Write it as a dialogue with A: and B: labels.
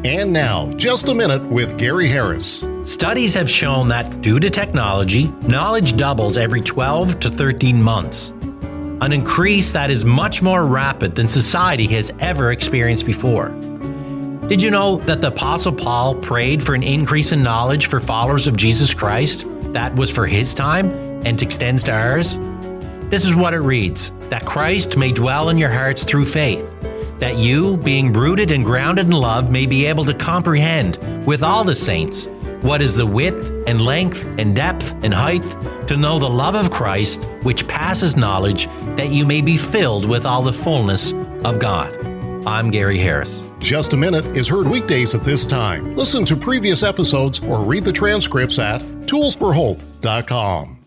A: And now, Just a Minute with Gary Harris.
B: Studies have shown that due to technology, knowledge doubles every 12 to 13 months. An increase that is much more rapid than society has ever experienced before. Did you know that the Apostle Paul prayed for an increase in knowledge for followers of Jesus Christ that was for his time and extends to ours? This is what it reads, that Christ may dwell in your hearts through faith, that you, being rooted and grounded in love, may be able to comprehend with all the saints what is the width and length and depth and height, to know the love of Christ, which passes knowledge, that you may be filled with all the fullness of God. I'm Gary Harris.
A: Just a Minute is heard weekdays at this time. Listen to previous episodes or read the transcripts at toolsforhope.com.